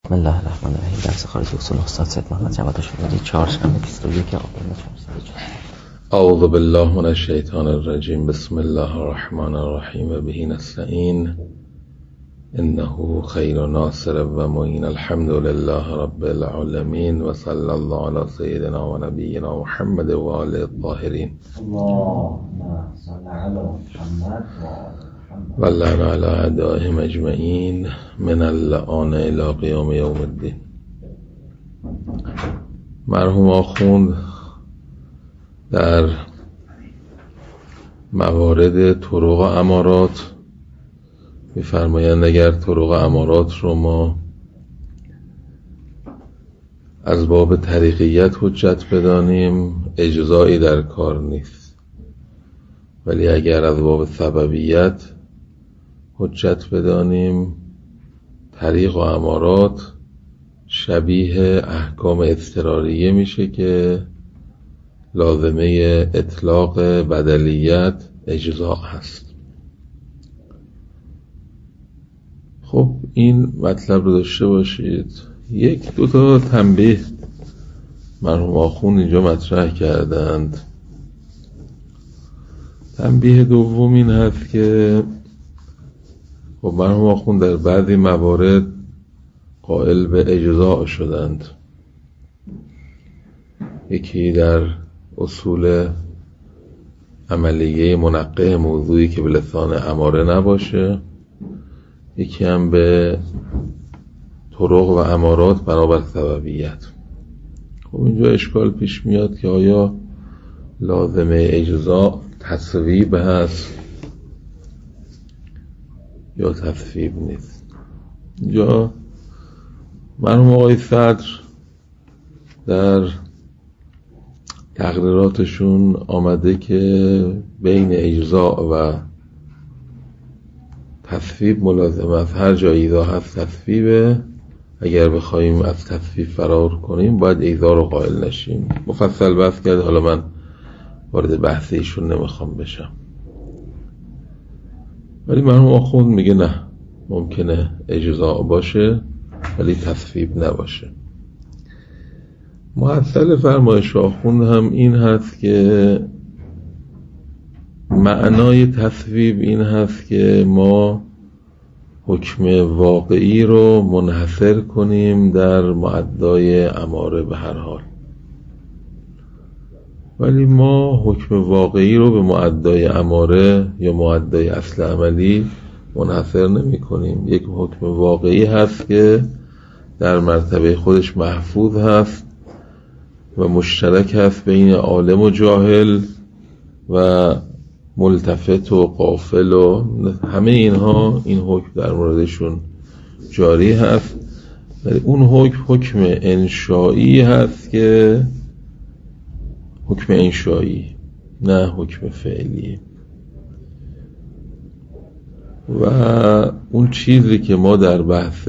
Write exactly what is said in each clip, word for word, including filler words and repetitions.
بسم الله الرحمن الرحیم. درس خارج اصول استاد سید محمد جواد شجاعی، چهارشنبه بیست و یک آبان چهارصد و چهار. اعوذ بالله من الشیطان الرجیم. بسم الله الرحمن الرحیم و به نستعین انه خیر ناصر و معین. الحمد لله رب العالمین و صلی الله علی سیدنا و نبینا محمد و آله الطاهرین. اللهم صل علی محمد و لعن علی اعدائهم اجمعین من اللعان الی قیام یوم الدین. مرحوم آخوند در موارد طرق امارات می‌فرمایند اگر طرق امارات رو ما از باب طریقیت حجت بدانیم اجزایی در کار نیست، ولی اگر از باب سببیت حجت بدانیم طریق و امارات شبیه احکام اضطراریه میشه که لازمه اطلاق بدلیت اجزا هست. خب این مطلب رو داشته باشید. یک دو تا تنبیه مرحوم آخوند اینجا مطرح کردند. تنبیه دوم این هست که خب مرحوم آخوند در بعضی موارد قائل به اجزا شدند. یکی در اصول عملیه منقه موضوعی که به لسان اماره نباشه، یکی هم به طرق و امارات بنابر سببیت. خب اینجا اشکال پیش میاد که آیا لازمه اجزا تصویب هست یا تصویب نیست. اینجا مرحوم آقای صدر در تقریراتشون آمده که بین اجزا و تصویب ملازمه است. هر جای اجزا هست تصویبه. اگر بخوایم از تصویب فرار کنیم باید اجزا رو قائل نشیم. مفصل بحث کرد، حالا من وارد بحث ایشون نمیخوام بشم. ولی مرحوم آخوند میگه نه، ممکنه اجزا باشه ولی تصویب نباشه. محصل فرمایش آخوند هم این هست که معنای تصویب این هست که ما حکم واقعی رو منحصر کنیم در معدای اماره به هر حال، ولی ما حکم واقعی رو به معدای اماره یا معدای اصل عملی منحصر نمی کنیم. یک حکم واقعی هست که در مرتبه خودش محفوظ هست و مشترک هست بین عالم و جاهل و ملتفت و غافل و همه اینها. این حکم در موردشون جاری هست، ولی اون حکم حکم انشایی هست که حکم انشایی، نه حکم فعلی. و اون چیزی که ما در بحث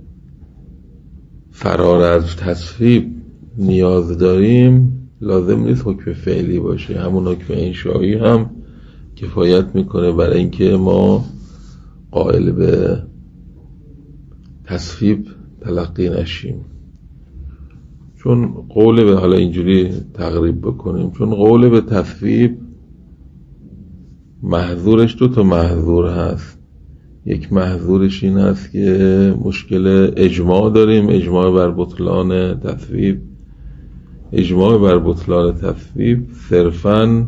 فرار از تصویب نیاز داریم لازم نیست حکم فعلی باشه. همون حکم انشایی هم کفایت میکنه برای اینکه ما قائل به تصویب تلقی نشیم. چون قول به حالا اینجوری تقریب بکنیم چون قول به تصویب محظورش دو تا محظور هست. یک محظورش این هست که مشکل اجماع داریم، اجماع بر بطلان تصویب. اجماع بر بطلان تصویب صرفاً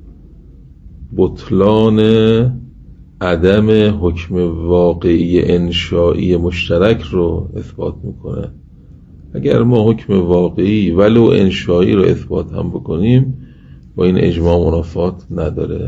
بطلان عدم حکم واقعی انشایی مشترک رو اثبات میکنه. اگر ما حکم واقعی ولو انشایی رو اثبات هم بکنیم با این اجماع منافات نداره.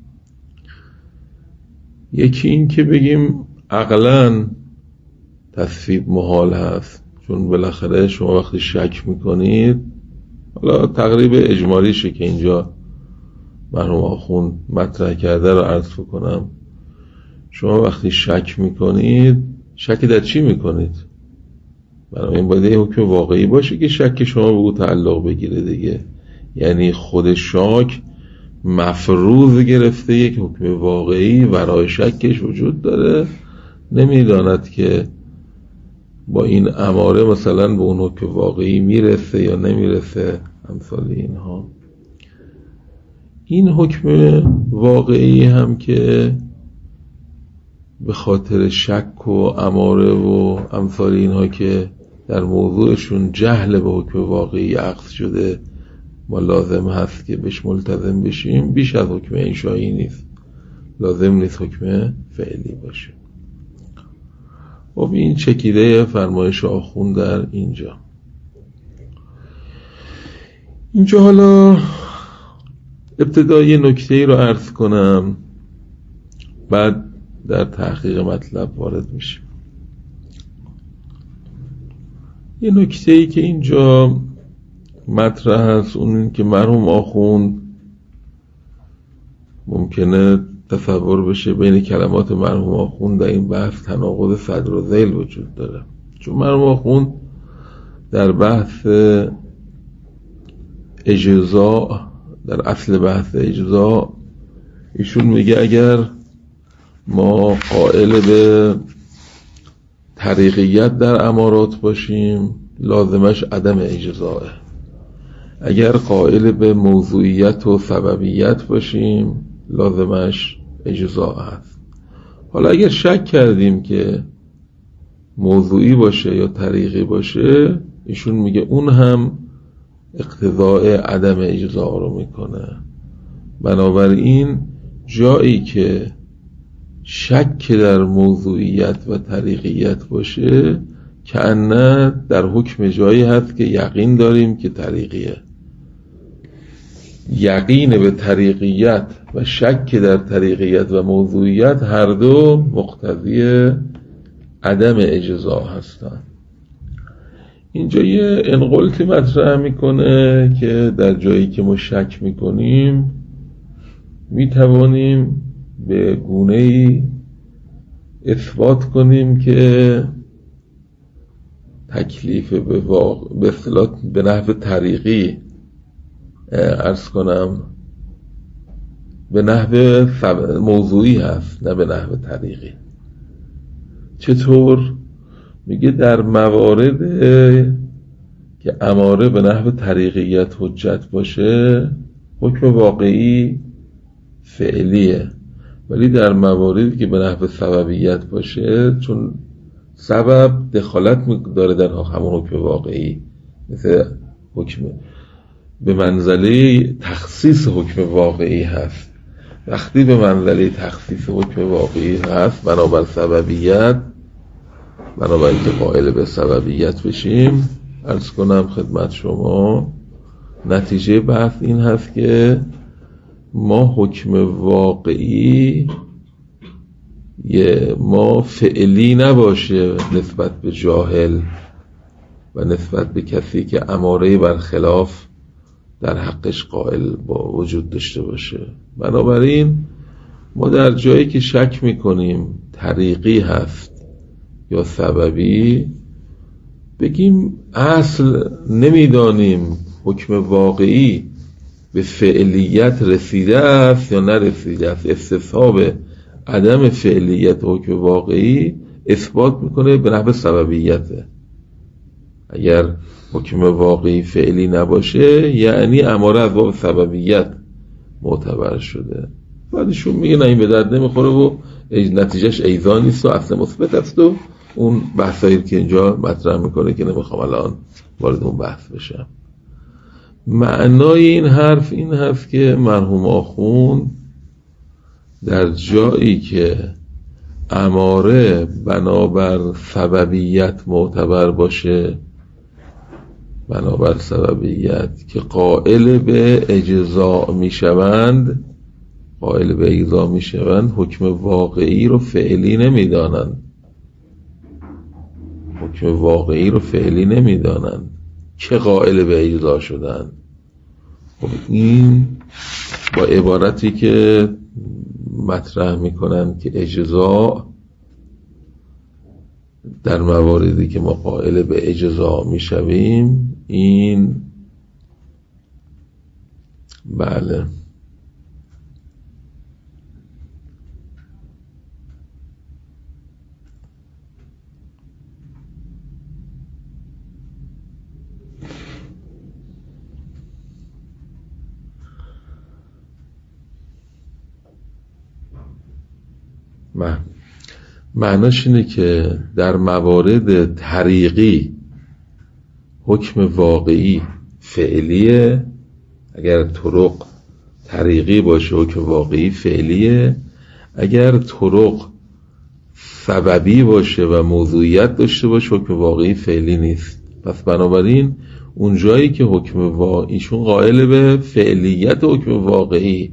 یکی این که بگیم عقلاً تصویب محال هست، چون بالاخره شما وقتی شک میکنید، حالا تقریب اجمالیشه که اینجا مرحوم آخوند مطرح کرده رو عرض کنم. شما وقتی شک میکنید شک در چی میکنید؟ برای این باید حکم واقعی باشه که شک شما به او تعلق بگیره دیگه. یعنی خود شک مفروض گرفته یک حکم واقعی ورای شکش وجود داره، نمیداند که با این اماره مثلا به اون حکم واقعی میرسه یا نمیرسه، امثال اینها. این حکم واقعی هم که به خاطر شک و اماره و امثال اینها که در موضوعشون جهل به حکم واقعی عقد شده، ما لازم هست که بهش ملتزم بشیم، بیش از حکم انشایی نیست، لازم نیست حکم فعلی باشه. خب این چکیده فرمایش آخوند در اینجا. اینجا حالا ابتدای نکته‌ای رو عرض کنم، بعد در تحقیق مطلب وارد میشیم. یه نکته‌ای که اینجا مطرح هست اون این که مرحوم آخوند ممکنه تصور بشه بین کلمات مرحوم آخوند در این بحث تناقض صدر و ذیل وجود داره، چون مرحوم آخوند در بحث اجزاء، در اصل بحث اجزاء، ایشون میگه اگر ما قائل به طریقیت در امارات باشیم لازمش عدم اجزاءه، اگر قائل به موضوعیت و سببیت باشیم لازمش اجزاء هست. حالا اگر شک کردیم که موضوعی باشه یا طریقی باشه، ایشون میگه اون هم اقتضاء عدم اجزاء رو میکنه. بنابراین جایی که شک در موضوعیت و طریقیت باشه کأنه در حکم جایی هست که یقین داریم که طریقیه. یقین به طریقیت و شک در طریقیت و موضوعیت هر دو مقتضی عدم اجزاء هستند. اینجا یه انقلتی مطرح میکنه که در جایی که ما شک میکنیم میتوانیم به گونه‌ای اثبات کنیم که تکلیف به واقع به اصطلاح به نحو طریقی عرض کنم به نحو موضوعی هست، نه به نحو طریقی. چطور؟ میگه در موارد که اماره به نحو طریقیت حجت باشه حکم واقعی فعلیه، ولی در مواردی که به نحو سببیت باشه، چون سبب دخالت داره در همون حکم واقعی، مثل حکم به منزله تخصیص حکم واقعی هست، وقتی به منزله تخصیص حکم واقعی هست بنابر سببیت، بنابر که قائل به سببیت بشیم، عرض کنم خدمت شما نتیجه بحث این هست که ما حکم واقعی یه ما فعلی نباشه نسبت به جاهل و نسبت به کسی که اماره برخلاف در حقش قائل با وجود داشته باشه. بنابراین ما در جایی که شک میکنیم طریقی هست یا سببی، بگیم اصل نمیدانیم حکم واقعی به فعلیت رسیده است یا نرسیده است. استصحاب عدم فعلیت حکم واقعی اثبات میکنه به نحو سببیته. اگر حکم واقعی فعلی نباشه یعنی اماره از باب سببیت معتبر شده. بعدشون میگه نه این به درد نمیخوره و نتیجهش ایضا نیست و اصل مثبت است و اون بحثایی که اینجا مطرح میکنه که نمیخوام الان وارد اون بحث بشم. معنای این حرف این هست که مرحوم آخوند در جایی که اماره بنابر سببیت معتبر باشه، بنابر سببیت که قائل به اجزاء میشوند، قائل به اجزاء میشوند، حکم واقعی رو فعلی نمیدانند، حکم واقعی رو فعلی نمیدانند که قائل به اجزاء شدند. خب این با عبارتی که مطرح میکنن که اجزاء در مواردی که ما قائل به اجزاء میشویم، این بله معناش اینه که در موارد طریقی حکم واقعی فعلیه، اگر طرق طریقی باشه حکم واقعی فعلیه، اگر طرق سببی باشه و موضوعیت داشته باشه حکم واقعی فعلی نیست. پس بنابراین اون جایی که حکم واقعیشون قائل به فعلیت حکم واقعی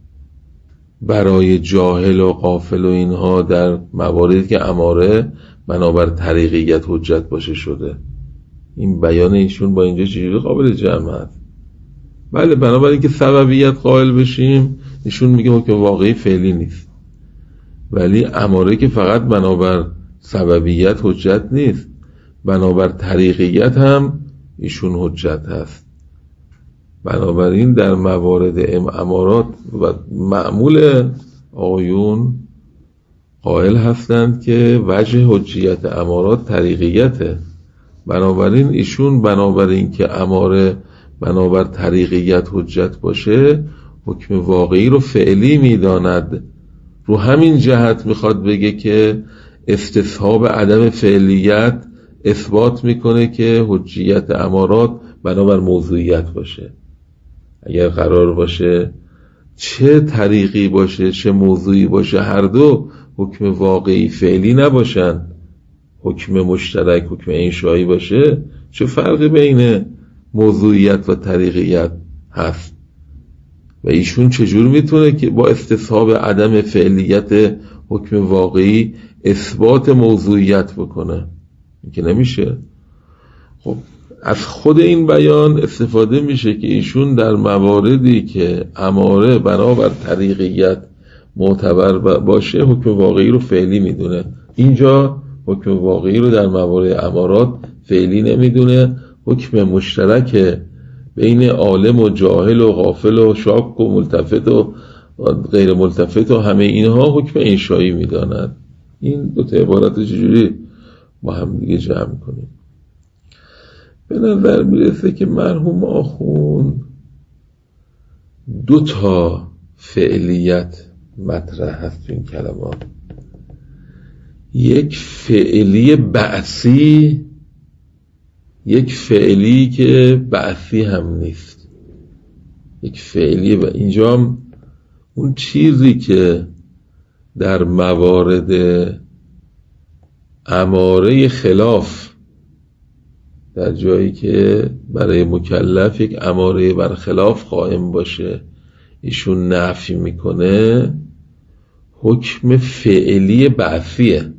برای جاهل و غافل و اینها در مواردی که اماره بنابر طریقیت حجت باشه شده. این بیان ایشون با اینجا چجوری قابل جمع هست؟ بله، بنابراین که سببیت قائل بشیم ایشون میگه حکم واقعی فعلی نیست، ولی اماره که فقط بنابر سببیت حجت نیست، بنابر طریقیت هم ایشون حجت هست. بنابراین در موارد امارات و معمول آقایون قائل هستند که وجه حجیت امارات طریقیته. بنابراین ایشون بنابراین که اماره بنابر طریقیت حجت باشه حکم واقعی رو فعلی میداند. رو همین جهت میخواد بگه که استصحاب عدم فعلیت اثبات میکنه که حجیت امارات بنابر موضوعیت باشه. اگر قرار باشه چه طریقی باشه چه موضوعی باشه هر دو حکم واقعی فعلی نباشن، حکم مشترک حکم انشایی باشه، چه فرقی بین موضوعیت و طریقیت هست؟ و ایشون چجور میتونه که با استصحاب عدم فعلیت حکم واقعی اثبات موضوعیت بکنه؟ این که نمیشه. خب از خود این بیان استفاده میشه که ایشون در مواردی که اماره بنابر طریقیت معتبر باشه حکم واقعی رو فعلی میدونه. اینجا حکم واقعی رو در موارد امارات فعلی نمیدونه، حکم مشترک بین عالم و جاهل و غافل و شاک و ملتفت و غیر ملتفت و همه اینها حکم انشایی میداند. این دو تا عبارت چجوری با هم دیگه جمع کنیم؟ به نظر میرسه که مرحوم آخون دو تا فعلیت مطرح هست تو این کلمات. یک فعلی بعثی، یک فعلی که بعثی هم نیست. یک فعلی و اینجا هم اون چیزی که در موارد اماره خلاف، در جایی که برای مکلف یک اماره بر خلاف قائم باشه ایشون نفی میکنه، حکم فعلی بعثیه،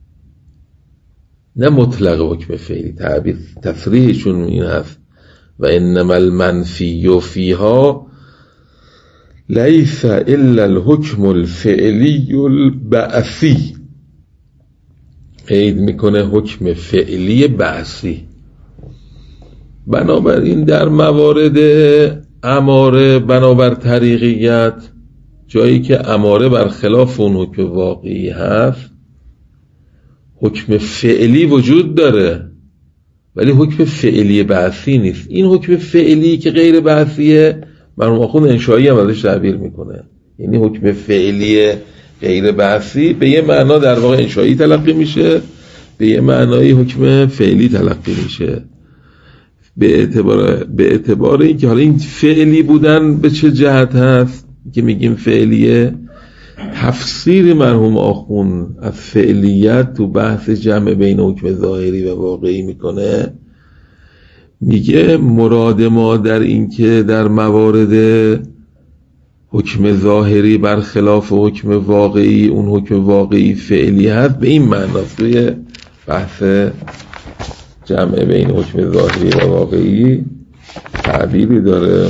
نه مطلق حکم فعلی. تعبیر تصریحشون این هست و انما المنفی فیها لیس الا الحکم الفعلی البعثی. قید میکنه حکم فعلی بعثی. بنابراین در موارد اماره بنابر طریقیت، جایی که اماره بر خلاف اون حکم واقعی هست، حکم فعلی وجود داره ولی حکم فعلی بعثی نیست. این حکم فعلی که غیر بعثیه مرحوم آخوند انشایی هم ازش تعبیر میکنه. یعنی حکم فعلی غیر بعثی به یه معنا در واقع انشایی تلقی میشه، به یه معنای حکم فعلی تلقی میشه. به اعتبار به اعتبار اینکه حالا این فعلی بودن به چه جهت هست که میگیم فعلیه، تفسیر مرحوم آخوند از فعلیت تو بحث جمع بین حکم ظاهری و واقعی میکنه. میگه مراد ما در این که در موارد حکم ظاهری برخلاف حکم واقعی اون حکم واقعی فعلی هست، به این معناست. توی بحث جمع بین حکم ظاهری و واقعی تعبیری داره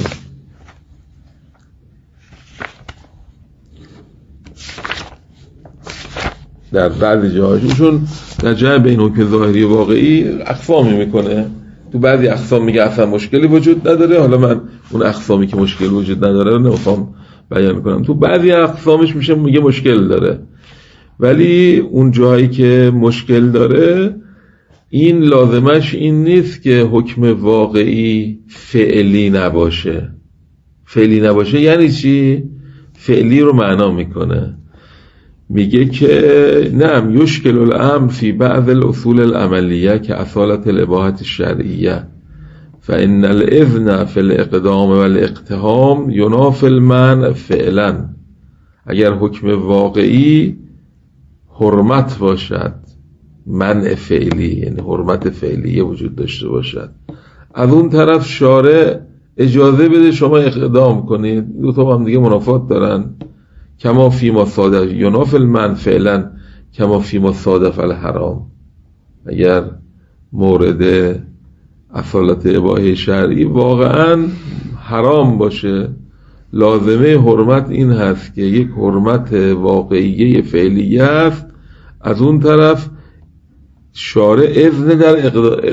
در بعضی جاهاشون در جمع بین حکم ظاهری و واقعی اقسامی میکنه. تو بعضی اقسام میگه اصلا مشکلی وجود نداره. حالا من اون اقسامی که مشکل وجود نداره رو نمیخوام بیان کنم. تو بعضی اقسامش میشه میگه مشکل داره، ولی اون جایی که مشکل داره این لازمش این نیست که حکم واقعی فعلی نباشه. فعلی نباشه یعنی چی؟ فعلی رو معنا میکنه. میگه که نعم یشکل الامر فی بعض الاصول العملیه که اصالت الاباحة الشرعیه فان الاذن فی الاقدام و الاقتحام ینافی المنع فعلا. اگر حکم واقعی حرمت باشد، منع فعلی یعنی حرمت فعلیه وجود داشته باشد، از اون طرف شارع اجازه بده شما اقدام کنید، دو تا هم دیگه منافات دارن. کما فیما صادف ینافی المنع فعلا کما فیما صادف الحرام. اگر مورد اصالت اباحه شرعی واقعا حرام باشه، لازمه حرمت این هست که یک حرمت واقعیه فعلیه است، از اون طرف شارع اذن در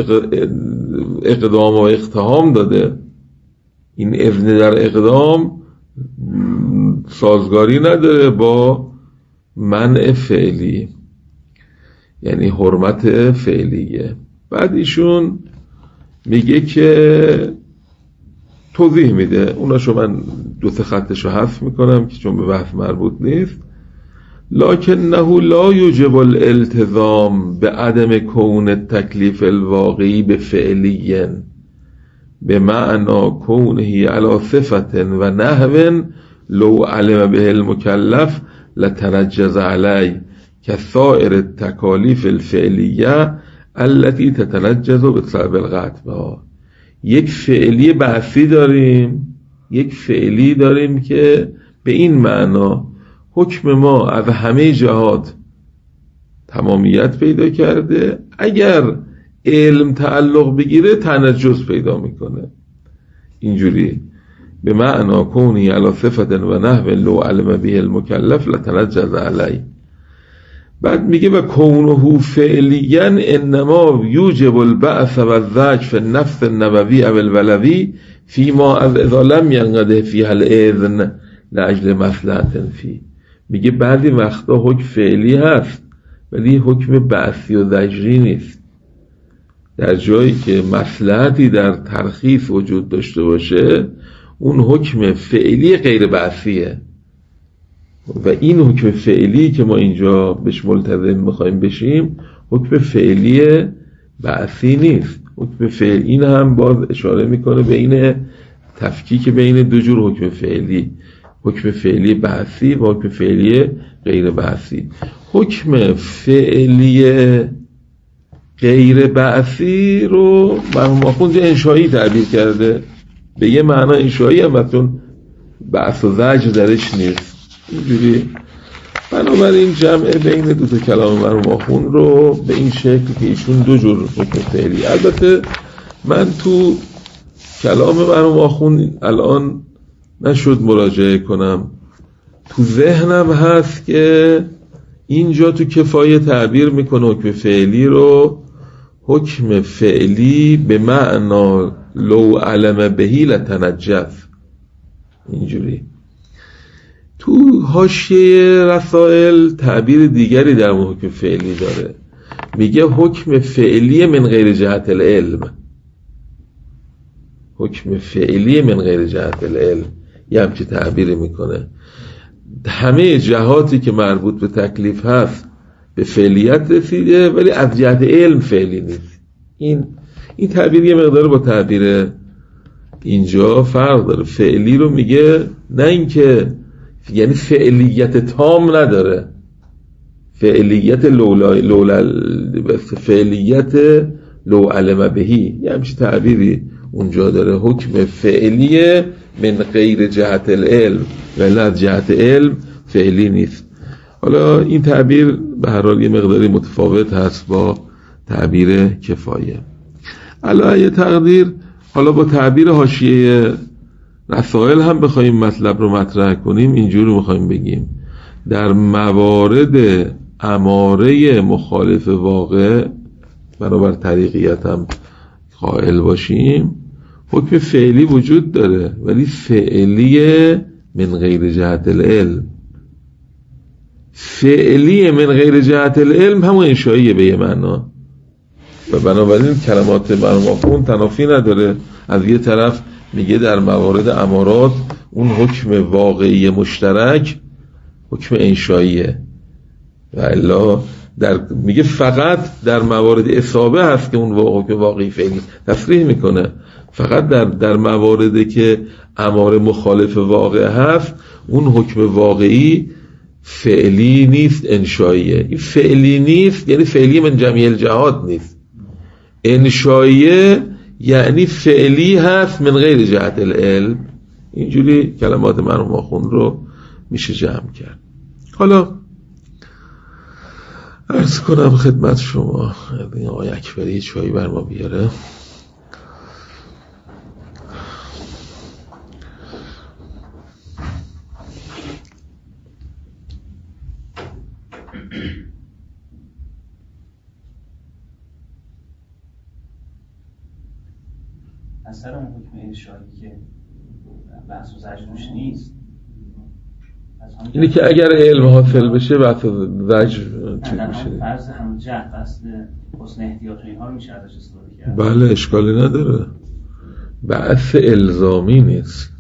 اقدام و اقتحام داده. این اذن در اقدام سازگاری نداره با منع فعلی، یعنی حرمت فعلیه. بعد ایشون میگه که توضیح میده، اوناشو من دو سه خطشو حذف میکنم که چون به بحث مربوط نیست. لکنه لا یوجب الالتزام به عدم کون تکلیف الواقعی به فعلی به معنا کونه علی صفت و نحو لو علم به المکلف لتنجز علی که سائر التکالیف الفعلیه التي تتنجز بسبب القطع. یک فعلی بحثی داریم، یک فعلی داریم که به این معنا حکم ما از همه جهات تمامیت پیدا کرده، اگر علم تعلق بگیره تنجز پیدا میکنه. اینجوری به معنا کونی علی صفت و نحو لو علم به المکلف لتنجز علی. بعد میگه و کونه فعلیا انما یوجب البعث و الزجر فی النفس النبوی او الولوی فیما از اذا لم ینقضی فیها الاذن لاجل مصلحت فی. میگه بعضی وقتا حکم فعلی هست ولی حکم بعثی و زجری نیست. در جایی که مصلحتی در ترخیص وجود داشته باشه اون حکم فعلی غیر بعثیه، و این حکم فعلی که ما اینجا بهش ملتزم میخوایم بشیم حکم فعلی بعثی نیست. حکم فعلی این هم باز اشاره میکنه بین تفکیک بین دو جور حکم فعلی، حکم فعلی بعثی و حکم فعلی غیر بعثی. حکم فعلی غیر بعثی رو مرحوم آخوند انشایی تعبیر کرده، به یه معنا انشایی هم بطون بعث و زجر درش نیست. اینجوری بنابراین جمع بین دو تا کلام مرحوم آخوند رو به این شکل که ایشون دو جور حکم فعلی. البته من تو کلام مرحوم آخوند الان نشد مراجعه کنم، تو ذهنم هست که اینجا تو کفایه تعبیر میکنه حکم فعلی رو حکم فعلی به معنا لو علم بهی لتنجز. اینجوری تو حاشیه رسائل تعبیر دیگری در حکم فعلی داره، میگه حکم فعلی من غیر جهت العلم. حکم فعلی من غیر جهت العلم یه همچه تعبیری میکنه، همه جهاتی که مربوط به تکلیف هست به فعلیت رسیده ولی از جهت علم فعلی نیست. این این تعبیر یه مقدار با تعبیر اینجا فرق داره. فعلی رو میگه نه اینکه یعنی فعلیت تام نداره، فعلیت لولا لولا فعلیت لو علم بهی یه همچه تعبیری اونجا داره. حکم فعلی من غیر جهت العلم ولی از جهت علم فعلی نیست. حالا این تعبیر به هر حال یه مقداری متفاوت هست با تعبیر کفایه. علاوه تقدیر حالا با تعبیر حاشیه رسائل هم بخوایم مطلب رو مطرح کنیم اینجوری میخوایم بگیم در موارد اماره مخالف واقع بنابر طریقیت هم قائل باشیم حکم فعلی وجود داره ولی فعلی من غیر جهت العلم. فعلی من غیر جهت العلم همون انشاییه به یه معنا و بنابراین کلمات مرحوم آخوند تنافی نداره. از یه طرف میگه در موارد امارات اون حکم واقعی مشترک حکم انشاییه و الا در میگه فقط در موارد اصابه هست که اون واقع واقعی فعلی تصریح میکنه. فقط در در مواردی که اماره مخالف واقع هست اون حکم واقعی فعلی نیست، انشائیه. این فعلی نیست یعنی فعلی من جمیع الجهات نیست. انشائیه یعنی فعلی هست من غیر جهت العلم. اینجوری کلمات مرحوم آخوند رو میشه جمع کرد. حالا عرض کنم خدمت شما، آقای اکبری چایی بر ما بیاره. اثر اون حکم انشایی که بحث و زجروش نیست، اینی که اگر علم حاصل بشه بحث زجر چی میشه؟ فرض هم جهت اصل حسن احتیاط و اینها رو میشه ازش استفاده کرد. بله اشکالی نداره. بحث الزامی نیست،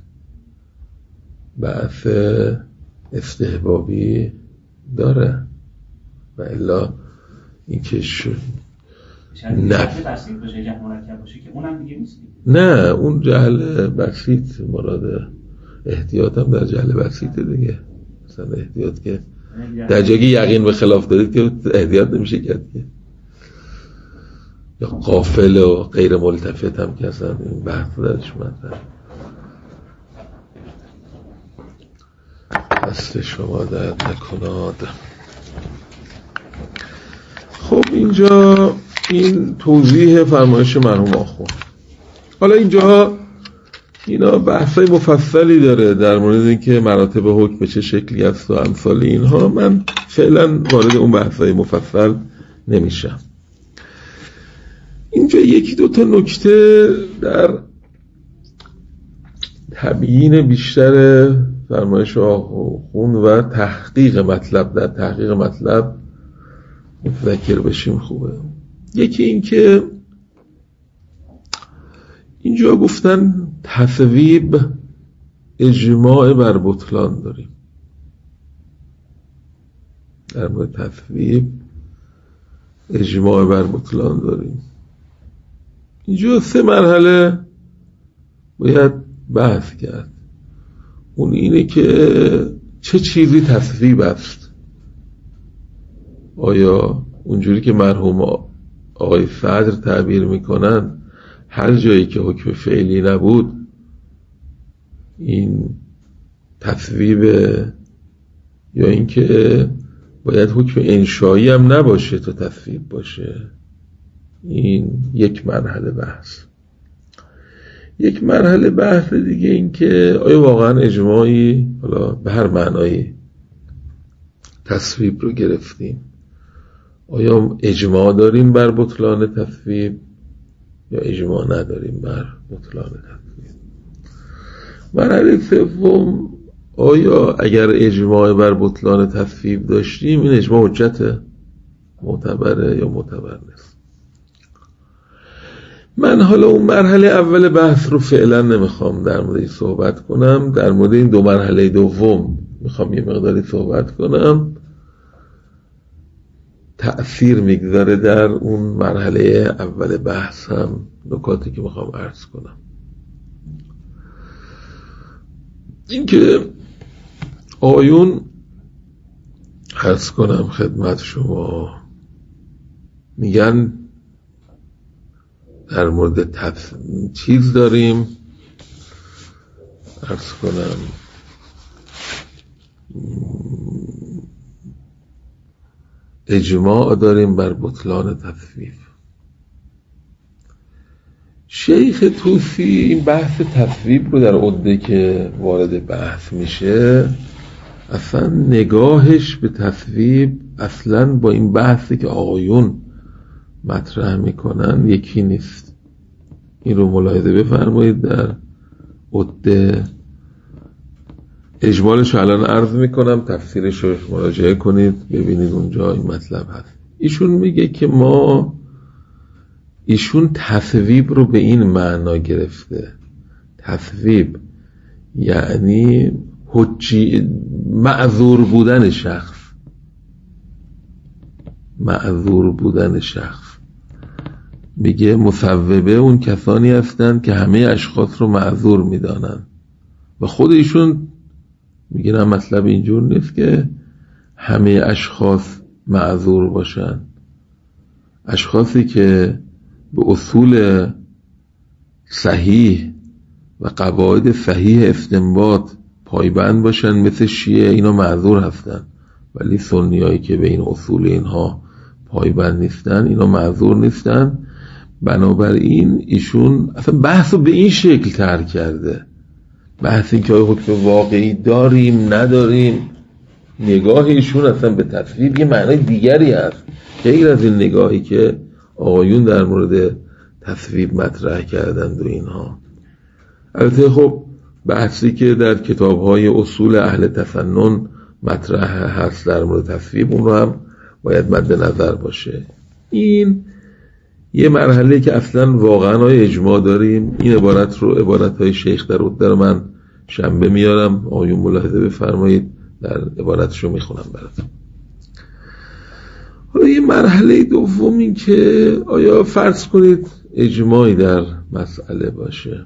بحث استحبابی داره. و الا این که شد نه بسیط باشه، جهل مرکب باشه که اونم دیگه نیست. نه اون جهل بسیط مراد احتیاط هم در جهل بسیطه دیگه. مثلا احتیاط که در جایی یقین به خلاف دارید که احتیاط نمیشه کرد که، یا غافل و غیر ملتفت هم که اصلا این بحث درش مطرحه. دست شما درد نکناد. خب اینجا این توضیح فرمایش مرحوم آخوند. حالا اینجا اینا بحثای مفصلی داره در مورد اینکه مراتب حکم به چه شکلی است و امثال اینها. من فعلا وارد اون بحثای مفصل نمیشم. اینجا یکی دو تا نکته در تبیین بیشتر فرمایش آخوند و تحقیق مطلب در تحقیق مطلب متذکر بشیم خوبه. یکی این که اینجا گفتن تصویب اجماع بر بطلان داریم. در مورد تصویب اجماع بر بطلان داریم. اینجا سه مرحله باید بحث کرد. اون اینه که چه چیزی تصویب است. آیا اونجوری که مرحوم آقای صدر تعبیر میکنن هر جایی که حکم فعلی نبود این تصویب، یا اینکه باید حکم انشایی هم نباشه تا تصویب باشه؟ این یک مرحله بحث. یک مرحله بحث دیگه این که آیا واقعا اجماعی، حالا به هر معنایی تصویب رو گرفتیم، آیا اجماع داریم بر بطلان تصویب یا اجماع نداریم بر بطلان تصویب؟ مرحله سوم، آیا اگر اجماع بر بطلان تصویب داشتیم این اجماع حجت معتبره یا معتبر نیست؟ من حالا اون مرحله اول بحث رو فعلا نمیخوام در موردش صحبت کنم. در مورد این دو مرحله دوم میخوام یه مقداری صحبت کنم. تأثیر میگذاره در اون مرحله اول بحث هم نکاتی که میخوام عرض کنم. این که آیون عرض کنم خدمت شما میگن در مورد تف... چیز داریم، عرض کنم اجماع داریم بر بطلان تصویب. شیخ طوسی این بحث تصویب رو در عده که وارد بحث میشه اصلا نگاهش به تصویب اصلا با این بحثی که آقایون مطرح میکنن یکی نیست. این رو ملاحظه بفرمایید. در عده اجمالش رو الان عرض میکنم، تفسیرش رو مراجعه کنید ببینید اونجا این مطلب هست. ایشون میگه که ما ایشون تصویب رو به این معنا گرفته. تصویب یعنی حجی معذور بودن شخص. معذور بودن شخص. میگه مصوبه اون کسانی هستند که همه اشخاص رو معذور میدانن و خود ایشون میگه نه، مطلب اینجور نیست که همه اشخاص معذور باشن. اشخاصی که به اصول صحیح و قواعد صحیح استنباط پایبند باشن مثل شیعه، اینا معذور هستن، ولی سنیایی که به این اصول اینها پایبند نیستن اینا معذور نیستن. بنابراین ایشون اصلا بحث رو به این شکل ترک کرده. بحث این که آیا حکم واقعی داریم نداریم، نگاه ایشون اصلا به تصویب یه معنای دیگری هست غیر از این نگاهی که آقایون در مورد تصویب مطرح کردند و اینها. البته خب بحثی که در کتاب‌های اصول اهل تفنن مطرح هست در مورد تصویب، اون رو هم باید مد نظر باشه. این یه مرحله که اصلا واقعا های اجماع داریم. این عبارت رو، عبارت‌های شیخ در در من شنبه میارم، آقایون ملاحظه بفرمایید، در عبارتش رو میخونم براتون. حالا یه مرحله دوم این که آیا فرض کنید اجماعی در مسئله باشه.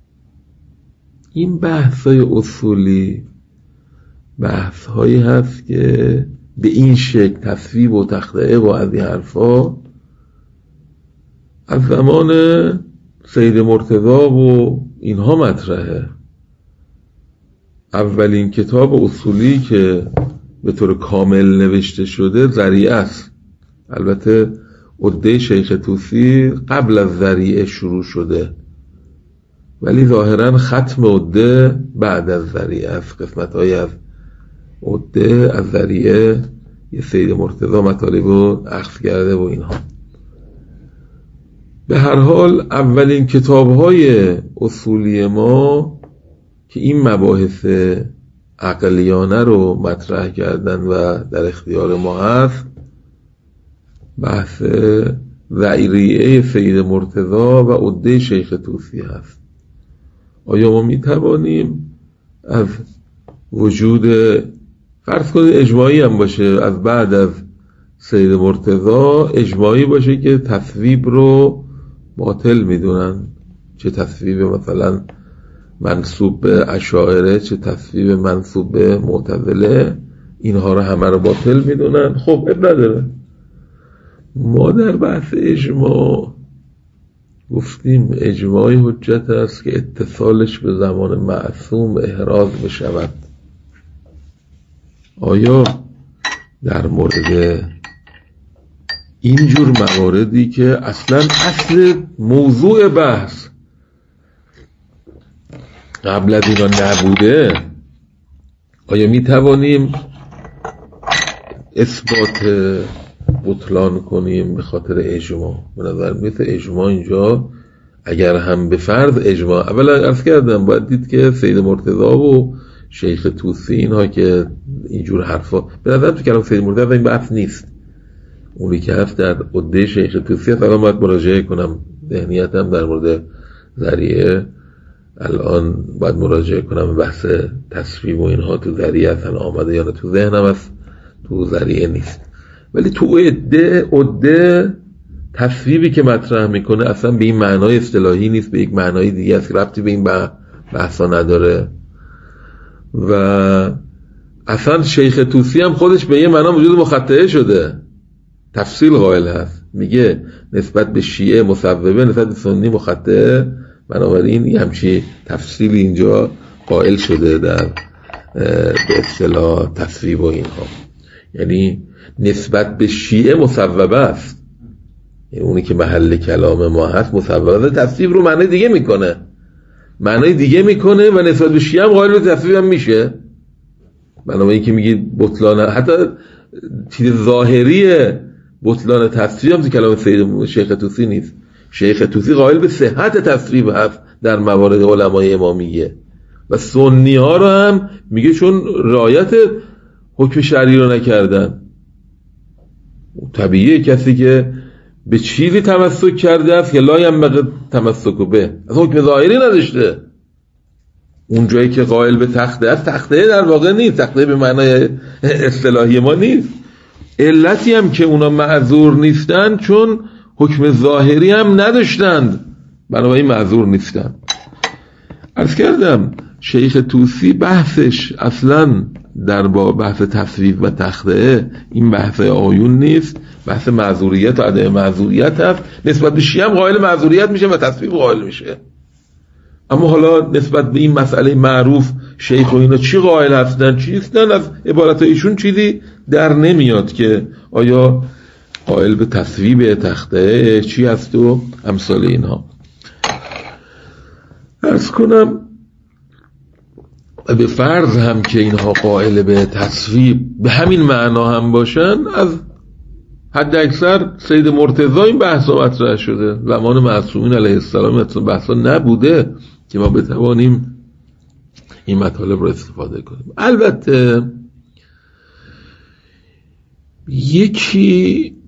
این بحث‌های اصولی بحث‌هایی هست که به این شکل تصویب و تخطئه و از این حرفا از زمان سید مرتضی و اینها مطرحه. اولین کتاب اصولی که به طور کامل نوشته شده ذریعه است. البته عده شیخ طوسی قبل از ذریعه شروع شده، ولی ظاهرا ختم عده بعد از ذریعه است. قسمت های از عده از ذریعه یه سید مرتضی مطالب رو اخذ کرده و اینها. به هر حال اولین کتاب های اصولی ما که این مباحث عقلیانه رو مطرح کردن و در اختیار ما هست، بحث ذریعه سید مرتضی و عده شیخ طوسی هست. آیا ما می توانیم از وجود، فرض کنید اجماعی هم باشه، از بعد از سید مرتضی اجماعی باشه که تصویب رو باطل میدونن، چه تصویب مثلا منسوب به اشاعره، چه تصویب منسوب به معتزله، اینها رو همه رو باطل میدونن. خب اب نداره. ما در بحث اجماع گفتیم اجماعی حجت است که اتصالش به زمان معصوم احراز بشود. آیا در مورد اینجور مواردی که اصلا اصل موضوع بحث قبل از اینا نبوده، آیا می توانیم اثبات بطلان کنیم به خاطر اجماع؟ به نظر میاد اجماع اینجا اگر هم به فرض اجماع، اولا عرض کردم باید دید که سید مرتضی و شیخ طوسی اینها که اینجور حرفا، به نظر تو کلام سید مرتضی این بحث نیست، اونی که هست در عده شیخ طوسی هست. الان باید مراجعه کنم، ذهنیتم در مورد ذریعه الان باید مراجعه کنم، بحث تصویب و اینها تو ذریعه اصلا آمده یا نه، تو ذهنم هست، تو ذریعه نیست. ولی تو عده عده تصویبی که مطرح میکنه اصلا به این معنای اصطلاحی نیست، به یک معنای دیگه است که ربطی به این بحثا نداره. و اصلا شیخ طوسی هم خودش به یه معنا وجود مخطئه شده، تفصیل قائل هست، میگه نسبت به شیعه مصوبه، نسبت به سنی مخطئه. بنابراین یه همچی تفصیلی اینجا قائل شده در به اصطلاح تصویب و اینها، یعنی نسبت به شیعه مصوبه است، یعنی اونی که محل کلام ما هست مصوبه است. تصویب رو معنی دیگه میکنه، معنی دیگه میکنه و نسبت به شیعه هم قائل به تصویب هم میشه. بنابراین که میگی بطلان، حتی چیز ظاهری بطلان تصویب هم تو کلام سید شیخ طوسی نیست. شیخ طوسی قائل به صحت تصویب هست در موارد علمای امامیه و سنی ها رو هم میگه چون رعایت حکم شرعی رو نکردن. طبیعیه کسی که به چیزی تمسک کرده است که لا ینبغی تمسک به، از حکم ظاهری نداشته. اون جایی که قائل به تخته است، تخته در واقع نیست، تخته به معنای اصطلاحی ما نیست، علتی هم که اونا معذور نیستن چون حکم ظاهری هم نداشتند، بنابراین معذور نیستن. عرض کردم شیخ طوسی بحثش اصلا در با بحث تصویب و تخطئه این بحث آیون نیست، بحث معذوریت و عدم معذوریت هست. نسبت به شیعه هم قائل معذوریت میشه و تصویب قائل میشه، اما حالا نسبت به این مسئله معروف شیخ و اینا چی قائل هستن چی هستن، از عبارت ایشون چیزی در نمیاد که آیا قائل به تصویب تخطئه چی هست و امثال اینها. عرض کنم به فرض هم که اینها قائل به تصویب به همین معنا هم باشن، از حد اکثر سید مرتضی این بحثا مطرح شده، زمان معصومین علیه السلام مثلا بحثا نبوده که ما بتوانیم این مطالب رو استفاده کنیم. البته یکی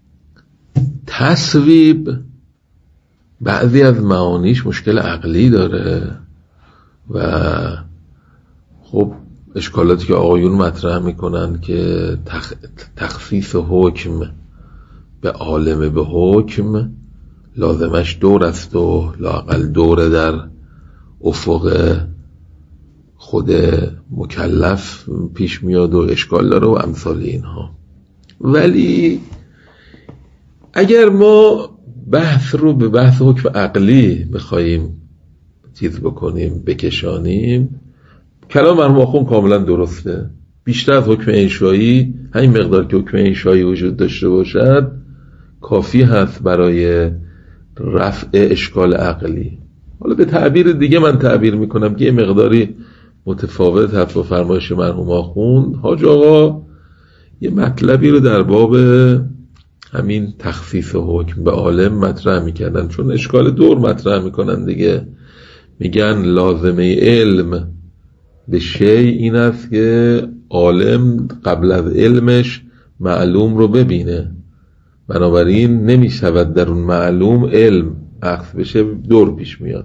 تصویب بعضی از معانیش مشکل عقلی داره و خب اشکالاتی که آقایون مطرح میکنن که تخ... تخصیص حکم به عالم به حکم لازمش دور است و لااقل دوره در افق خود مکلف پیش میاد و اشکال داره و امثال اینها. ولی اگر ما بحث رو به بحث حکم عقلی بخوایم چیز بکنیم بکشانیم، کلام مرحوم آخوند کاملا درسته. بیشتر از حکم انشایی همین مقدار که حکم انشایی وجود داشته باشد کافی هست برای رفع اشکال عقلی. حالا به تعبیر دیگه من تعبیر میکنم که یه مقداری متفاوت هست با فرمایش مرحوم آخوند. حاج آقا یه مطلبی رو در باب همین تخصیص حکم به عالم مطرح میکردن، چون اشکال دور مطرح میکنن دیگه. میگن لازمه علم به شی این است که عالم قبل از علمش معلوم رو ببینه، بنابراین نمیشود در اون معلوم علم اخذ بشه، دور پیش میاد.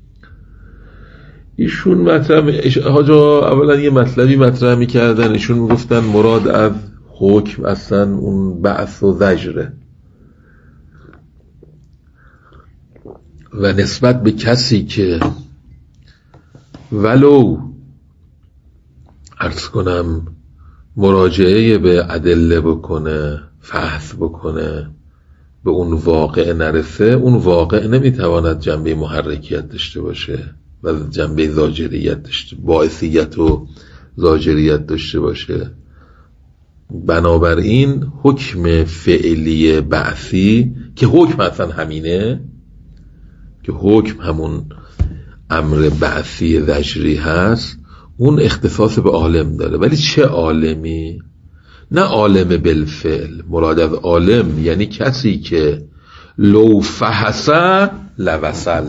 ایشون مطرح حاجا اولا یه مطلبی مطرح میکردن، ایشون میگفتن مراد از حکم اصلا اون بعث و زجره و نسبت به کسی که ولو عرض کنم مراجعه به ادله بکنه فحص بکنه به اون واقع نرسه، اون واقع نمیتواند جنبه محرکیت داشته باشه و جنبه زاجریت داشته باعثیت و زاجریت داشته باشه. بنابراین حکم فعلی بعثی که حکم اصلا همینه، که حکم همون امر بعثی زجری هست، اون اختصاص به عالم داره. ولی چه عالمی؟ نه عالم بالفعل. مراد از عالم یعنی کسی که لو فحص لوصل،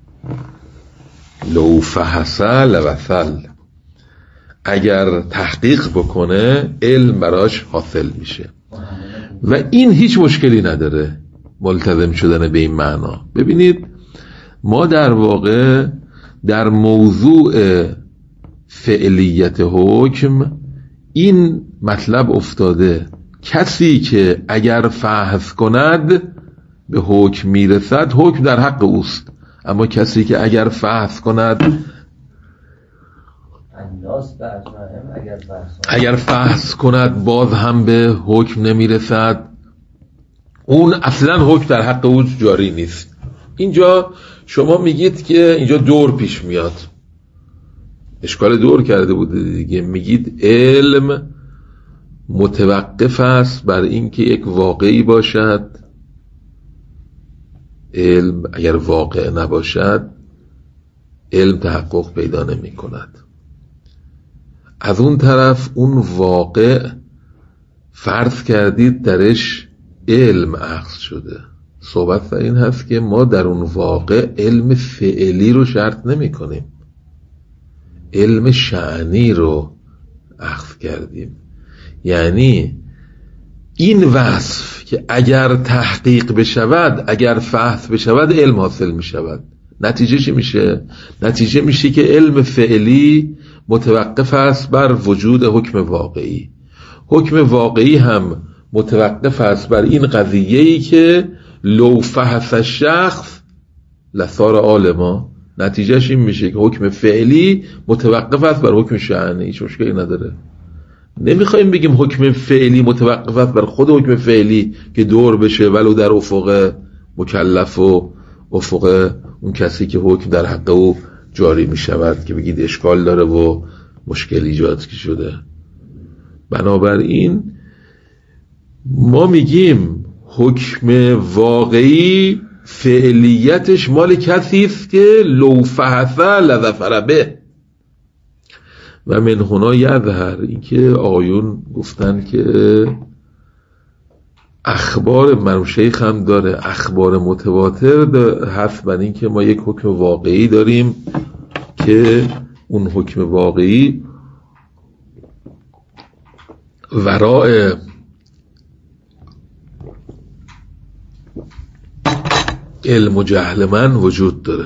لو فحص لوصل، اگر تحقیق بکنه علم براش حاصل میشه و این هیچ مشکلی نداره ملتزم شدن به این معنا. ببینید ما در واقع در موضوع فعلیت حکم این مطلب افتاده، کسی که اگر فحص کند به حکم میرسد حکم در حق اوست، اما کسی که اگر فحص کند اگر فحص کند باز هم به حکم نمیرسد، اون اصلا حکم در حق او جاری نیست. اینجا شما میگید که اینجا دور پیش میاد، اشکال دور کرده بوده دیگه. میگید علم متوقف است بر اینکه یک واقعی باشد، علم اگر واقع نباشد علم تحقق پیدا نمی کند. از اون طرف اون واقع فرض کردید درش علم اخذ شده. صحبت در این هست که ما در اون واقع علم فعلی رو شرط نمی کنیم، علم شأنی رو اخذ کردیم. یعنی این وصف که اگر تحقیق بشود، اگر فحص بشود علم حاصل می شود، نتیجه چی میشه؟ نتیجه میشه که علم فعلی متوقف است بر وجود حکم واقعی. حکم واقعی هم متوقف است بر این قضیه‌ای که لو فحص الشخص لصار عالما. نتیجهش این میشه که حکم فعلی متوقف است بر حکم شأنی، هیچ مشکلی نداره. نمیخوایم بگیم حکم فعلی متوقف است بر خود حکم فعلی که دور بشه ولو در افق مکلف و افق اون کسی که حکم در حق او جاری میشود که بگید اشکال داره و مشکل ایجاد شده. بنابراین ما میگیم حکم واقعی فعلیتش مال کسی است که لو فحص لظفر به. و من هنا یظهر، این که آقایون گفتن که اخبار مرحوم شیخ هم داره اخبار متواتر هست بر این که ما یک حکم واقعی داریم که اون حکم واقعی وراء علم و جهل من وجود داره.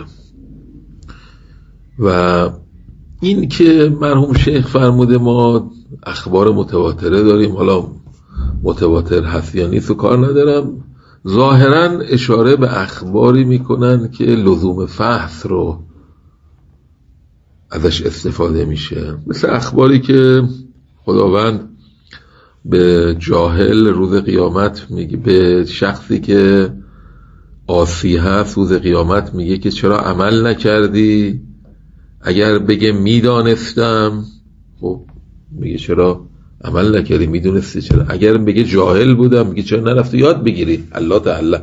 و این که مرحوم شیخ فرموده ما اخبار متواتره داریم، حالا متواتر هست یا نیست و کار ندارم، ظاهرا اشاره به اخباری میکنن که لزوم فحص رو ازش استفاده میشه، مثل اخباری که خداوند به جاهل روز قیامت میگه، به شخصی که عاصی هست روز قیامت میگه که چرا عمل نکردی؟ اگر بگه میدانستم، خب میگه چرا عمل نکردی؟ میدونستی چرا؟ اگر بگه جاهل بودم، میگه چرا نرفتی یاد بگیری؟ الله تعالی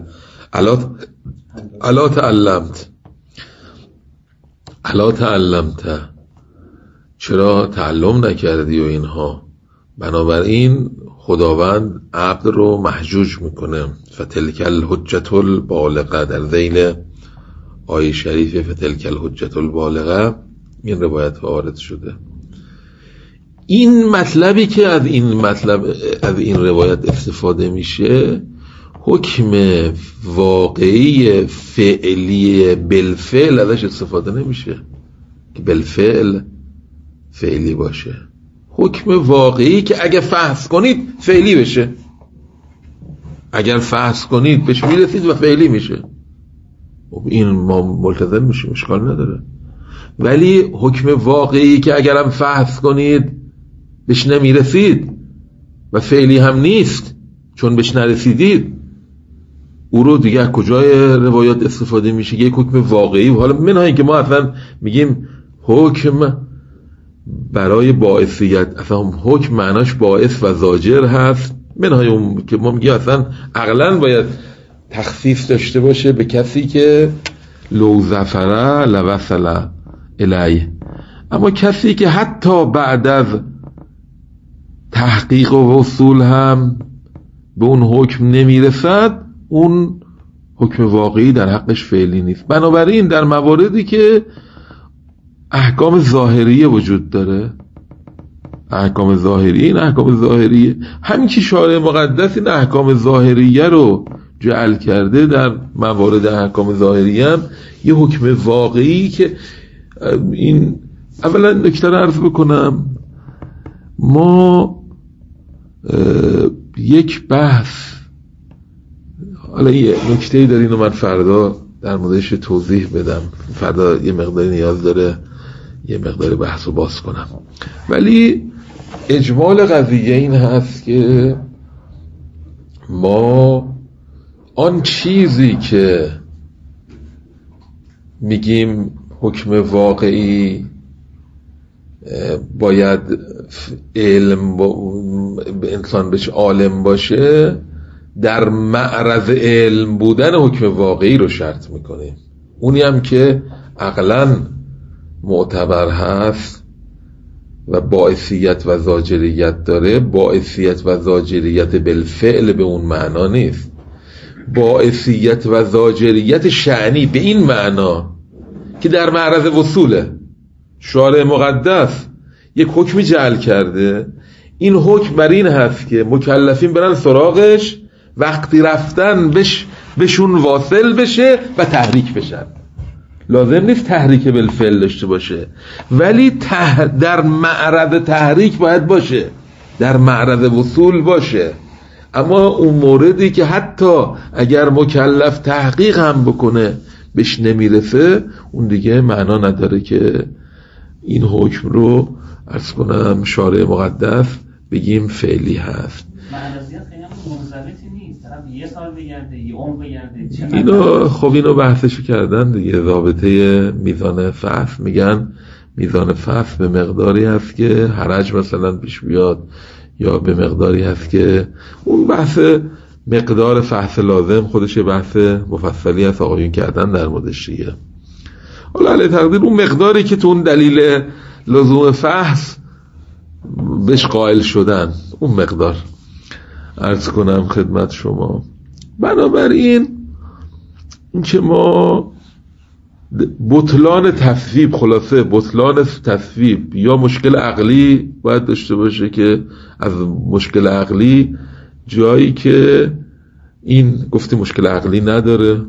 الله تعلمت الله تعلمت چرا تعلم نکردی و اینها. بنابراین خداوند عبد رو محجوج میکنه. فتلک الحجة البالغه، در ذیل آیه شریف فتلک الحجة البالغه این روایت وارد شده. این مطلبی که از این مطلب از این روایت استفاده میشه حکم واقعی فعلی بالفعل ازش استفاده نمیشه که بالفعل فعلی باشه. حکم واقعی که اگه فحص کنید فعلی بشه، اگر فحص کنید بهش میرسید و فعلی میشه، این ما ملتزم میشیم، اشکال نداره. ولی حکم واقعی که اگرم فحص کنید بهش نمیرسید و فعلی هم نیست چون بهش نرسیدید، او رو دیگه کجای روایات استفاده میشه؟ یک حکم واقعی. و حالا منهای که ما اصلا میگیم حکم برای باعثیت، اصلا حکم معناش باعث و زاجر هست، منهای اون که ما میگیم اصلا عقلاً باید تخصیص داشته باشه به کسی که لو ظفر لوصل الیه. اما کسی که حتی بعد از تحقیق و وصول هم به اون حکم نمیرسد، اون حکم واقعی در حقش فعلی نیست. بنابراین در مواردی که احکام ظاهریه وجود داره، احکام ظاهریه، این احکام ظاهریه همین که شارع مقدس این احکام ظاهریه رو جعل کرده در موارد احکام ظاهریه هم یه حکم واقعی که این اولا نکته رو عرض بکنم، ما یک بحث، حالا یه نکته‌ای داره اینو من فردا در موردش توضیح بدم، فردا یه مقداری نیاز داره یه مقداری بحث رو باز کنم، ولی اجمال قضیه این هست که ما آن چیزی که میگیم حکم واقعی باید علم به انسان بهش عالم باشه، در معرض علم بودن حکم واقعی رو شرط میکنیم، اونی هم که عقلاً معتبر هست و باعثیت و زاجریت داره. باعثیت و زاجریت بالفعل به اون معنا نیست، باعثیت و زاجریت شأنی به این معنا که در معرض وصوله. شارع مقدس یک حکمی جعل کرده، این حکم بر این هست که مکلفین برن سراغش، وقتی رفتن بش بهشون واصل بشه و تحریک بشن. لازم نیست تحریک بالفعل داشته باشه، ولی تح... در معرض تحریک باید باشه، در معرض وصول باشه. اما اون موردی که حتی اگر مکلف تحقیق هم بکنه بهش نمیرسه، اون دیگه معنا نداره که این حکم رو عرض کنم شارع مقدس بگیم فعلی هست. معنازیت خیلی هم منضبطی نیست، طرف یه سال بگرده یه عمر بگرده. اینو خب اینو بحثش کردن دیگه، ضابطه میزان فحص، میگن میزان فحص به مقداری هست که حرج مثلا پیش بیاد، یا به مقداری هست که اون بحث مقدار فحص لازم خودش بحث مفصلی هست آقایون کردن در موردش دیگه. حالا علی تقدیر اون مقداری که تو اون دلیل لزوم فحص بهش قائل شدن، اون مقدار عرض کنم خدمت شما. بنابراین این که ما بطلان تصویب، خلاصه بطلان تصویب یا مشکل عقلی باید داشته باشه که از مشکل عقلی جایی که این گفتی مشکل عقلی نداره.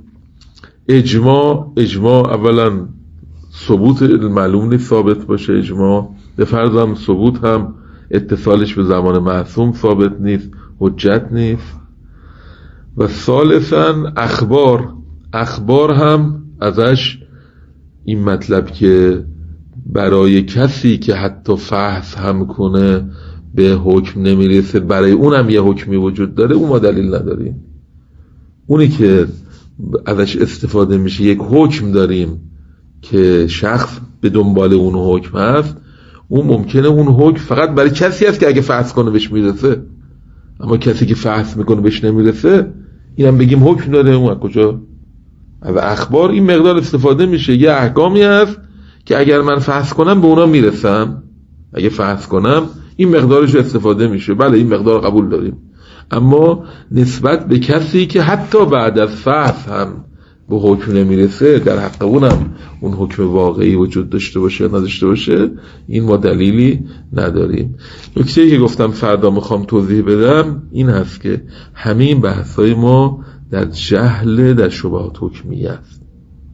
اجماع اجماع اولا ثبوت معلوم نیست ثابت باشه، اجماع به فرض هم ثبوت هم اتصالش به زمان معصوم ثابت نیست، حجت نیست. و ثالثا اخبار اخبار هم ازش این مطلب که برای کسی که حتی فحص هم کنه به حکم نمیرسه، برای اون هم یه حکمی وجود داره، اون ما دلیل نداریم. اونی که ازش استفاده میشه یک حکم داریم که شخص به دنبال اون حکم هست، اون ممکنه اون حکم فقط برای کسی هست که اگه فحص کنه بهش میرسه، اما کسی که فحص میکنه بهش نمیرسه اینم بگیم حکم داره. اون کجا؟ از اخبار این مقدار استفاده میشه، یه احکامی هست که اگر من فحص کنم به اونا میرسم، اگه فحص کنم این مقدارش استفاده میشه، بله این مقدار قبول داریم. اما نسبت به کسی که حتی بعد از فحص هم به حکم نمیرسه، در حق اونم اون حکم واقعی وجود داشته باشه نداشته باشه، این ما دلیلی نداریم. نکته‌ای که گفتم فردا میخوام توضیح بدم این هست که همین بحثای ما در جهل در شبهات حکمیه است.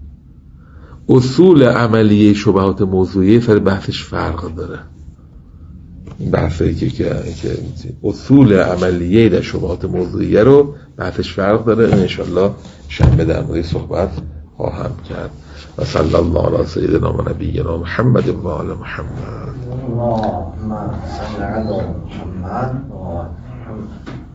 اصول عملیه شبهات موضوعیه سر بحثش فرق داره. این بحثی که که اصول عملیه در شبهات موضوعیه رو بحثش فرق داره، ان شاءالله شنبه در مورد صحبت خواهم کرد. و صلی الله علی سیدنا و نبینا محمد و آل محمد. اللهم صل علی محمد و آل محمد.